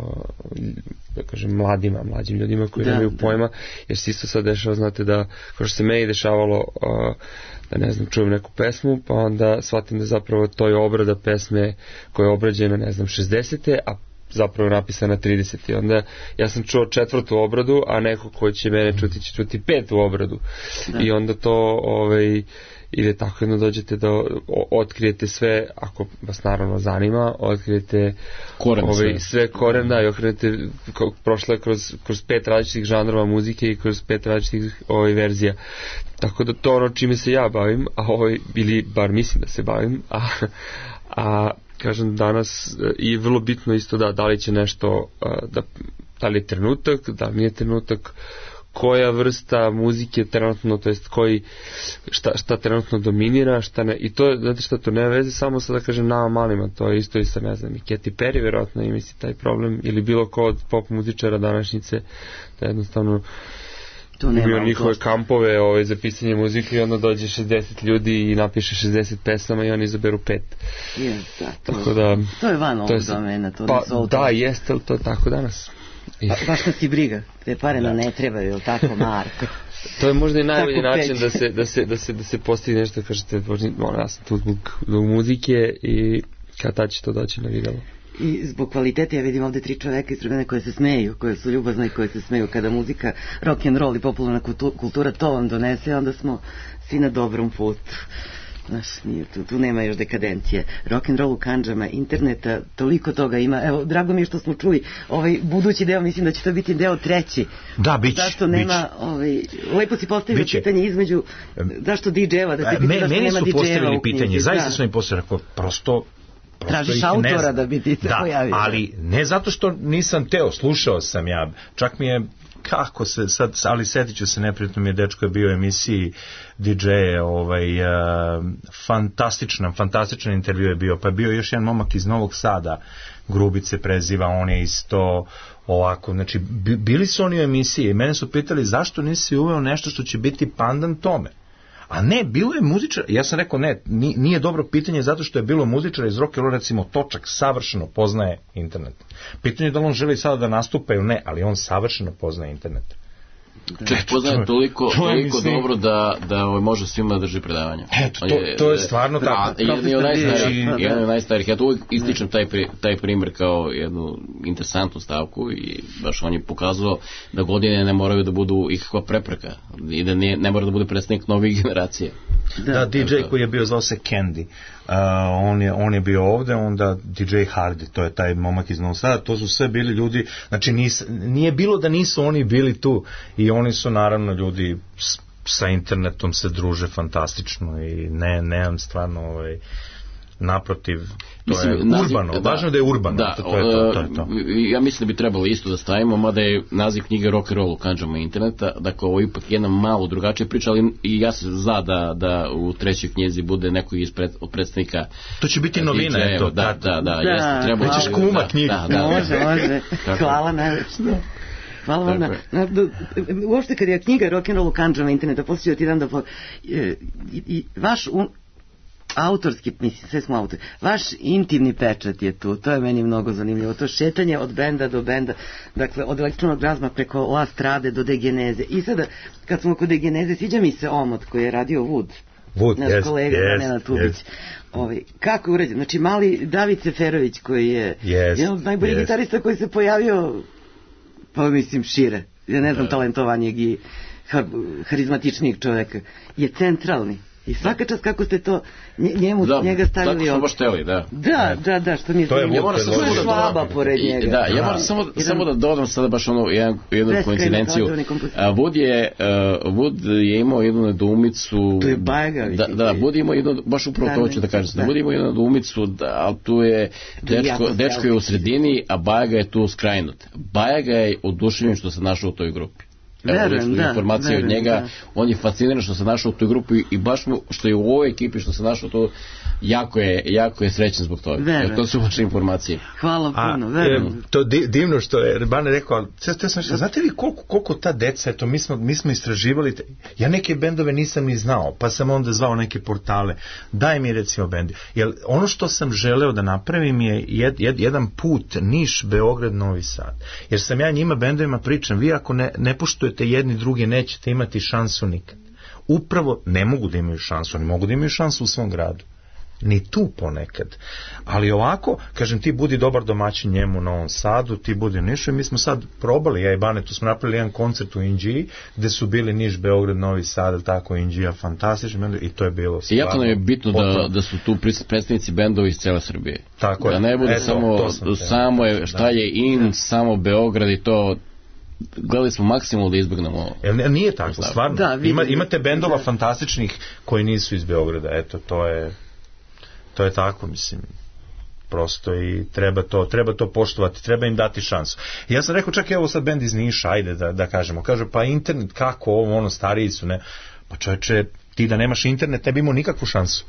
da kažem mladima, mlađim ljudima koji da, nemaju da. Pojma, jer se isto sad dešava, znate da, kao što se meni dešavalo da ne znam, čujem neku pesmu, pa onda shvatim da zapravo to je obrada pesme koja je obrađena, ne znam, šezdesete, a zapravo napisana tridesete. Onda ja sam čuo četvrtu obradu, a neko ko će mene čuti će čuti petu obradu. Da. I onda to ovaj ide tako, jedno dođete da otkrijete sve, ako vas naravno zanima, otkrijete koren ovaj, sve. sve koren, da, i otkrijete prošle kroz, kroz pet različitih žanrova muzike i kroz pet različitih ovaj, verzija. Tako da to ono čime se ja bavim, a ovaj, ili bar mislim da se bavim, a, a kažem danas i vrlo bitno isto da, da li će nešto, da, da li je trenutak, da li nije trenutak, koja vrsta muzike trenutno, to jest koji, šta, šta trenutno dominira, šta ne, i to, znate šta, to nema veze samo sa, da kažem, nama malima, to je isto i sa, ne znam, i Katy Perry vjerojatno ima si taj problem, ili bilo ko od pop muzičara današnjice, da jednostavno imaju njihove kampove ove, za pisanje muzike i onda dođe šezdeset ljudi i napiše šezdeset pesama i oni izaberu pet. Yes, da, to, tako da, to je van ovog domena. To pa, da, jeste li to tako danas? Pa, baš kad ti briga, te pare nam ne trebaju, ili tako, Marko? To je možda i najbolji način da se, da se, da se, da se postigne nešto, kažete, ono, ja sam tu zbog, zbog muzike i kada će to doći na videlo. I zbog kvalitete ja vidim ovde tri čoveka iz Srbene koje se smeju, koje su ljubazne i koje se smeju kada muzika, rock and roll i popularna kultura to vam donese, onda smo svi na dobrom putu. Znaš, nije, tu, tu nema još dekadencije. Rock'n'roll u kandžama, interneta, toliko toga ima. Evo, drago mi je što smo čuli ovaj budući deo, mislim da će to biti deo treći. Da, biće. Zašto nema, ovaj, lepo si postavio biće. Pitanje između, zašto D J-eva, da se pita zašto meni nema D J-eva u knjizi. Meni su postavili pitanje, zaista su mi postavili, prosto tražiš autora da bi ti se da, pojavio. Ali ne zato što nisam teo, slušao sam ja, čak mi je kako se sad, ali setit ću se, neprijatno mi je, dečko je bio u emisiji D J, ovaj, uh, fantastičan, fantastičan intervju je bio, pa je bio još jedan momak iz Novog Sada, Grubice preziva, on je isto ovako, znači bili su oni u emisiji i mene su pitali zašto nisi uveo nešto što će biti pandan tome. A ne, bilo je muzičar, ja sam rekao ne, nije dobro pitanje zato što je bilo muzičara iz rock'n'rolla, recimo Točak savršeno poznaje internet. Pitanje je da li on želi sada da nastupa ili ne, ali on savršeno poznaje internet. Čak poznaje toliko, toliko dobro da, da može svima da drži predavanja. Eto, to, to je stvarno tako. Jedan je od najstarijih, jedan od najstarijih. Ja to uvijek ističem taj, taj primjer kao jednu interesantnu stavku i baš on je pokazao da godine ne moraju da budu ikakva prepreka i da ne, ne mora da bude predstavnik novih generacija. Da, da D J koji je bio zvao se Candy, uh, on, je, on je bio ovde, onda D J Hardy, to je taj momak iz Novog Sada, to su sve bili ljudi, znači nis, nije bilo da nisu oni bili tu i oni su naravno ljudi s, sa internetom se druže fantastično i ne, nemam stvarno ovaj, naprotiv, to mislim, je naziv, urbano, da, važno da je urbano, da, to, to, je to, to je to. Ja mislim da bi trebalo isto da stavimo, mada je naziv knjige Rock'n'roll u kandžama interneta, dakle ovo je ipak jedna malo drugačija priča, ali i ja se za da, da u trećoj knjizi bude neko iz pred, od predstavnika. To će biti novina, eto. Da, da, da, da, da jeste, treba. Nećeš kuma da, knjiga. Da, da, može, može, hvala najveće. Hvala vam na, na, uopšte kad je knjiga Rock'n'roll u kandžama interneta, poslije ti dam da po, i, i, vaš un, autorski, mislim, sve smo autori, vaš intimni pečat je tu, to je meni mnogo zanimljivo, to šetanje od benda do benda, dakle od elektronog glazma preko La Strade do Degeneze. I sada, kad smo kod Degeneze, sviđa mi se omot koji je radio Wood, Wood, naš yes, kolega yes, Nenad Tubić. Yes. Ovaj, kako je urađen? Znači mali David Seferović koji je yes, jedan od najboljih yes. gitarista koji se pojavio, pa mislim šire, ja ne znam, da. Talentovanijeg i harizmatičnijeg čoveka, je centralni. I svaka čast kako ste to njemu, da, njega stavili ovdje. Tako smo baš teli, da. Da, da, da, što mi je to je moram samo da švaba pored njega. Da, ja moram samo, jedan, samo da dodam sada baš ono, jedan, jednu koincidenciju. Wood je, uh, Wood je imao jednu nedoumicu. To je Bajaga. Da, da, Wood je imao jednu, baš upravo to hoću da kažem. Da, Wood je imao jednu nedoumicu, da, ali tu je, dečko, dečko je u sredini, a Bajaga je tu skrajnut. Bajaga je oduševljen što se našao u toj grupi. Verujem, da, informacije verujem, od njega, da. On je fasciniran što se našao u toj grupi i baš mu, što je u ovoj ekipi što se našao to, jako je, jako je srećan zbog toga. Jer to su vaše informacije. Hvala puno, verujem. E, to divno što je Bane rekao, ali, znate li koliko, koliko ta deca, eto, mi smo, mi smo istraživali, te, ja neke bendove nisam ni znao, pa sam onda zvao neke portale, daj mi recimo bendi. Jer ono što sam želeo da napravim je jed, jed, jedan put Niš, Beograd, Novi Sad. Jer sam ja njima bendovima pričam, vi ako ne, ne poštujete jedni drugi, nećete imati šansu nikad. Upravo ne mogu da imaju šansu, oni mogu da imaju šansu u svom gradu. Ni tu ponekad. Ali ovako, kažem, ti budi dobar domaćin njemu u Novom Sadu, ti budi Nišu i mi smo sad probali, ja i Bane, tu smo napravili jedan koncert u Inđiji, gde su bili Niš, Beograd, Novi Sad, tako Inđija, fantastično, i to je bilo stvarno. I jako nam je bitno da, da su tu predstavnici bendovi iz cele Srbije. Tako je. Da ne bude Eto, samo, samo je, šta da. je in, da. samo Beograd i to. Gledali smo maksimalno da izbjegnemo. Jel, nije tako, stvarno. Da, Ima, imate bendova da. fantastičnih koji nisu iz Beograda, eto, to je to je tako, mislim, prosto i treba to, treba to poštovati, treba im dati šansu. I ja sam rekao, čak evo sad bend iz Niša, ajde da, da kažemo, kaže, pa internet, kako ovo, ono, stariji su, ne, pa čovječe, ti da nemaš internet, ne bi imao nikakvu šansu.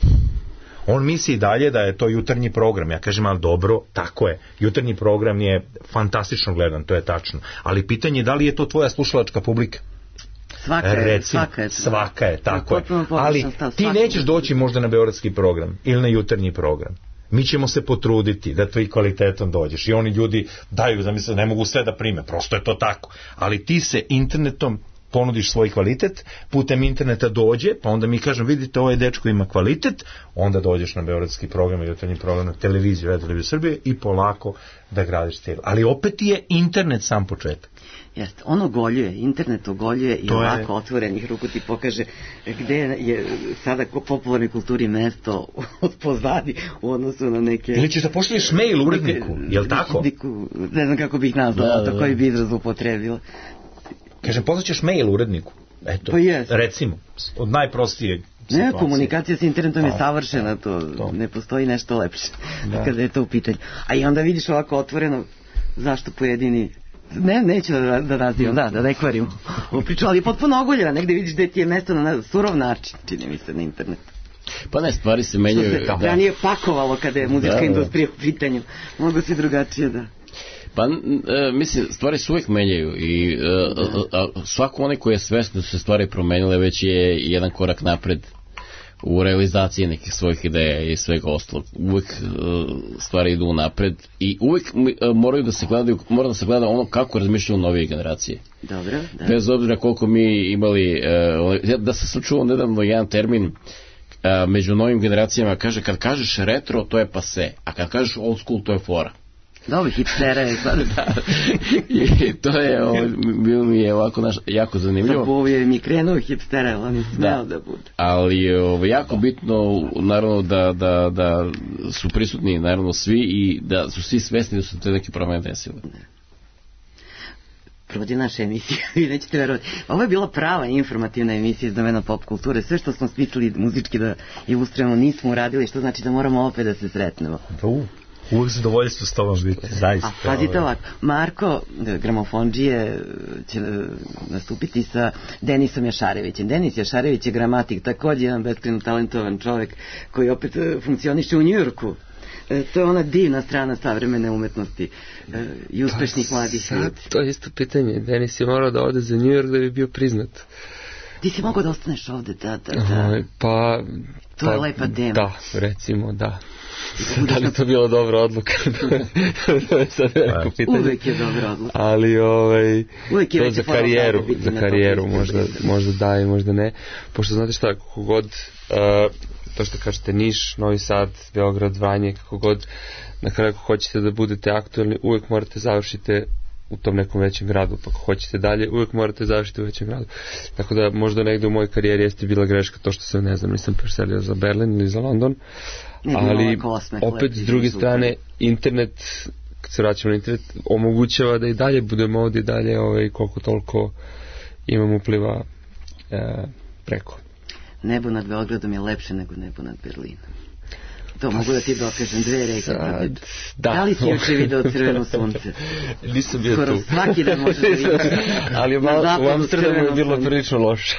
On misli dalje da je to jutarnji program. Ja kažem, ali dobro, tako je. Jutarnji program je fantastično gledan, to je tačno. Ali pitanje je da li je to tvoja slušalačka publika? Svaka je, Recimo, svaka je. Svaka je, tako je. Ali ti nećeš doći možda na beogradski program ili na jutarnji program. Mi ćemo se potruditi da to i kvalitetom dođeš. I oni ljudi daju, zamisle, ne mogu sve da prime. Prosto je to tako. Ali ti se internetom ponudiš svoj kvalitet, putem interneta dođe, pa onda mi kažem, vidite, ovaj dečko ima kvalitet, onda dođeš na beogradski program ili jutarnji program na televiziju, Radio Televiziju Srbije i polako da gradiš cijelo. Ali opet je internet sam početak. Jeste, on ogoljuje, internet ogoljuje i to ovako je... otvorenih ruku ti pokaže gde je sada popularnoj kulturi mesto od pozadi u odnosu na neke... Ili ćeš da pošalješ mail uredniku, je li tako? Ne znam kako bih nazvala, da, to koji bi izraz upotrebila. Kažem, poslaćeš mail uredniku. Eto, pa jest. Recimo, od najprostijeg situacije. Ne, komunikacija s internetom je savršena, to, to. Ne postoji nešto lepše da. Kada je to u pitanju. A i onda vidiš ovako otvoreno zašto pojedini... Ne, neću da, da razdivam, da, da ne kvarim ovu priču, ali je potpuno ogoljena, negde vidiš da ti je mesto na surov način, čini mi se, na internetu. Pa ne, stvari se menjaju. Što se da. Ranije pakovalo kada je muzička da, industrija u pitanju, mogu se drugačije da... Pa, e, mislim, stvari se uvijek menjaju i e, a, a, svako onaj koji je svesno da su se stvari promenile već je jedan korak napred u realizaciji nekih svojih ideja i svega ostalog. Uvijek uh, stvari idu napred i uvijek uh, moraju da se gledaju, mora da se gleda ono kako razmišljaju novije generacije. Dobro, da. Bez obzira koliko mi imali, uh, da se sam čuo nedavno jedan termin uh, među novim generacijama, kaže, kad kažeš retro, to je pase, a kad kažeš old school, to je fora. Dobro, hipstera je sad. Da. I to je, ovo, bilo mi je ovako naš, jako zanimljivo. Za povije mi krenuo hipstera, on je smeo da, da bude. Ali je ovo, jako bitno, naravno, da, da, da su prisutni, naravno, svi i da su svi svesni da su te neke promene desile. Prođe naša emisija, vi nećete verovati. Ovo je bila prava informativna emisija iz domena pop kulture. Sve što smo smislili muzički da ilustrujemo nismo uradili, što znači da moramo opet da se sretnemo. U. Uvijek zadovoljstvo s tobom biti, zaista. A pazite ovako, Marko, gramofondžije, će nastupiti sa Denisom Jašarevićem. Denis Jašarević je gramatik, također jedan beskrajno talentovan čovjek koji opet funkcioniše u Njujorku. E, to je ona divna strana savremene umetnosti e, i uspešnih pa, mladih ljudi. To je isto pitanje. Denis je morao da ode za Njujork da bi bio priznat. Ti si mogao da ostaneš ovde, da, da, da. Pa... To pa, je lepa tema. Da, recimo, da. Da li to bila dobra odluka? To je sad veliko pitanje. Uvek je dobra odluka. Ali ovaj, to za karijeru, za karijeru možda, možda da i možda ne. Pošto znate šta, kako god, uh, to što kažete Niš, Novi Sad, Beograd, Vranje, kako god, na kraju ako hoćete da budete aktualni, uvek morate završite u tom nekom većem gradu, pa ako hoćete dalje, uvek morate završiti u većem gradu. Tako da možda negde u mojoj karijeri jeste bila greška to što se, ne znam, nisam preselio za Berlin ili za London, ali opet s druge strane internet, kad se vraćamo na internet, omogućava da i dalje budemo ovdje i dalje ovaj, koliko toliko imam upliva e, preko. Nebo nad Beogradom je lepše nego nebo nad Berlinom. To mogu da ti dokažem, dve reke. Da. Da li si juče video Crveno sunce? Nisam bio skoro tu. Svaki dan može da vidiš. Ali malo, u Amsterdamu je bilo prilično loše.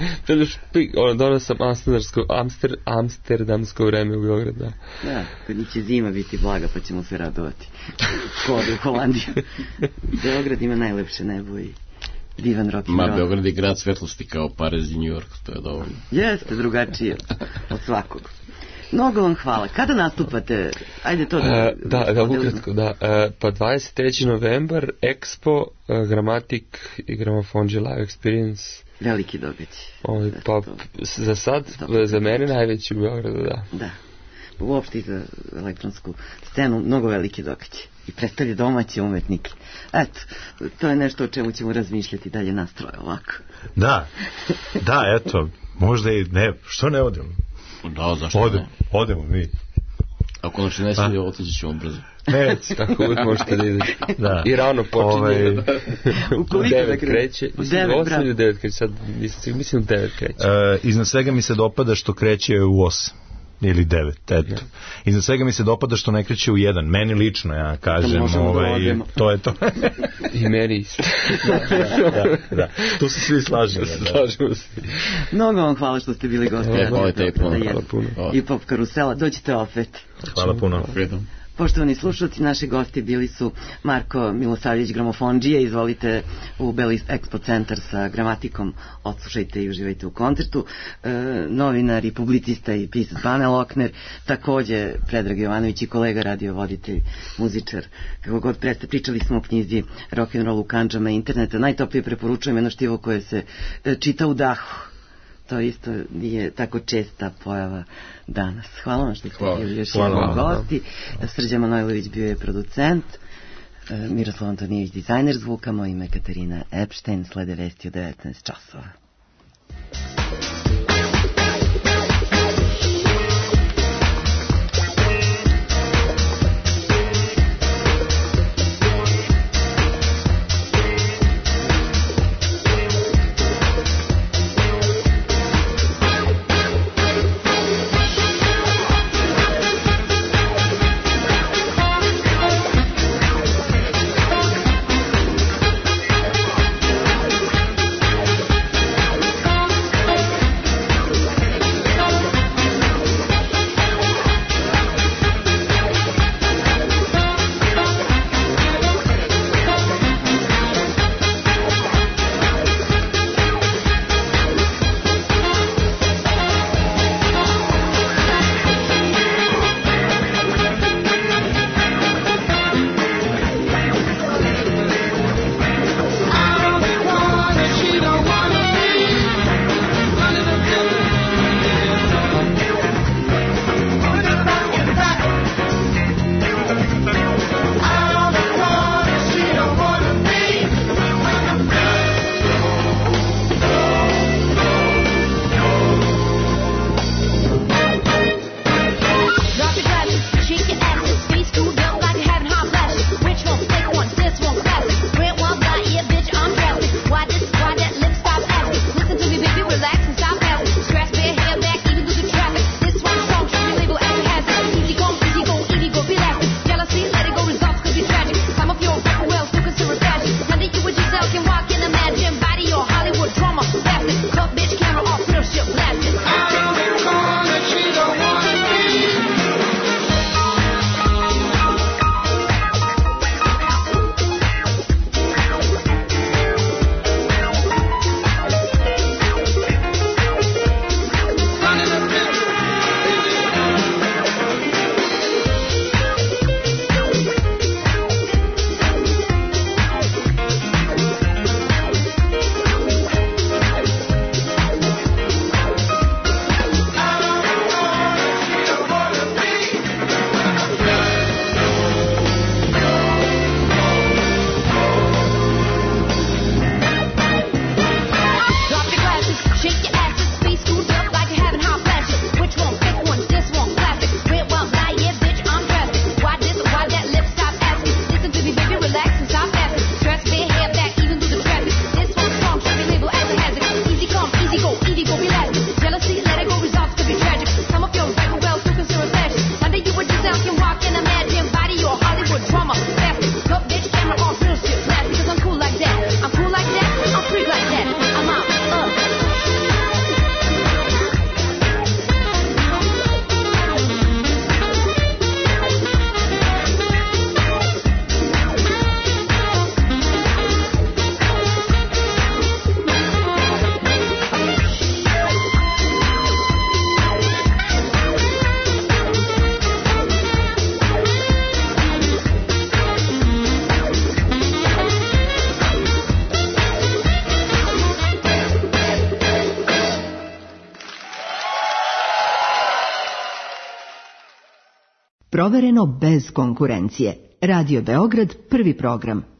Donao sam amsterdamsko, amster, amsterdamsko vreme u Beograd. Da, da, kad će zima biti blaga pa ćemo se radovati. Kod u Holandiju. Beograd ima najlepše nebo i divan rock. Ma, Beograd je grad svetlosti kao Pariz i New York, to je dovoljno. Jeste, drugačije od svakog. Mnogo vam hvala. Kada nastupate? Ajde to da... Uh, da, da, ukratko, da. Uh, pa dvadeset treći novembar, Expo, uh, Gramatik i Gramofondžije Live Experience. Veliki događaj. Ovaj, pa za sad, za mene najveći u Beogradu, da. Da. Uopšte i za elektronsku scenu mnogo veliki događaj. I predstavlja domaće umetnike. Eto, to je nešto o čemu ćemo razmišljati dalje nastroje ovako. Da, da, eto, možda i ne, što ne odemo? Da, zašto Odem, ne? Odemo mi. Ako znači ne svi, otići ćemo brzo. Neći. Tako uvijek možete da idete. Da. I rano počinje. Ovaj... U devet kreće. Mislim, osam ili devet kreće. Sad, mislim, mislim devet kreće. Uh, iznad svega mi se dopada što kreće u osam. Ili devet, eto. Ja. Iznad svega mi se dopada što ne kreće u jedan. Meni lično, ja kažem, ovaj, da to je to. I meni isto. da, da, da, da. Tu se svi slažemo. Da. Slažemo se. Mnogo vam hvala što ste bili gosti. Hvala, hvala, hvala puno. I Pop Karusela. Dođite opet. Hvala puno. Pa Poštovani slušalci, naši gosti bili su Marko Milosavljević, gramofondžija, izvolite u Beli Expo centar sa gramatikom, odslušajte i uživajte u koncertu. E, novinar i publicista i pisac Bane Lokner, takođe Predrag Jovanović i kolega radiovoditelj, muzičar, kako god preste, pričali smo o knjizi Rock'n'Roll u kandžama interneta. Najtoplije preporučujem jedno štivo koje se e, čita u dahu. To isto nije tako česta pojava danas. Hvala vam što ste bili još jednom gosti. Srđan Manojlović bio je producent, Miroslav Antonijević dizajner zvuka, moje ime Katarina Epštajn, slede vesti u devetnaest časova. Provereno bez konkurencije. Radio Beograd, prvi program.